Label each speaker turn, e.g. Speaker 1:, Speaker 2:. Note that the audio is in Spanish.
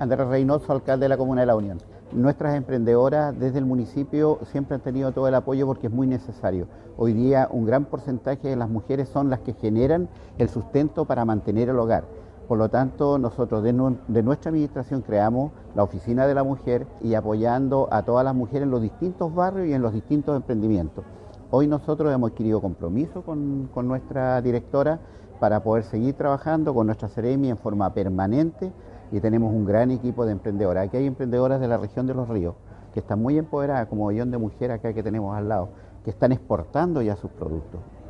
Speaker 1: Andrés Reynoso, alcalde de la Comuna de La Unión. Nuestras emprendedoras desde el municipio siempre han tenido todo el apoyo porque es muy necesario. Hoy día un gran porcentaje de las mujeres son las que generan el sustento para mantener el hogar. Por lo tanto, nosotros de nuestra administración creamos la Oficina de la Mujer y apoyando a todas las mujeres en los distintos barrios y en los distintos emprendimientos. Hoy nosotros hemos adquirido compromiso con nuestra directora para poder seguir trabajando con nuestra Seremi en forma permanente y tenemos un gran equipo de emprendedoras. Aquí hay emprendedoras de la región de Los Ríos que están muy empoderadas, como Millón de Mujeres acá que tenemos al lado, que están exportando ya sus productos.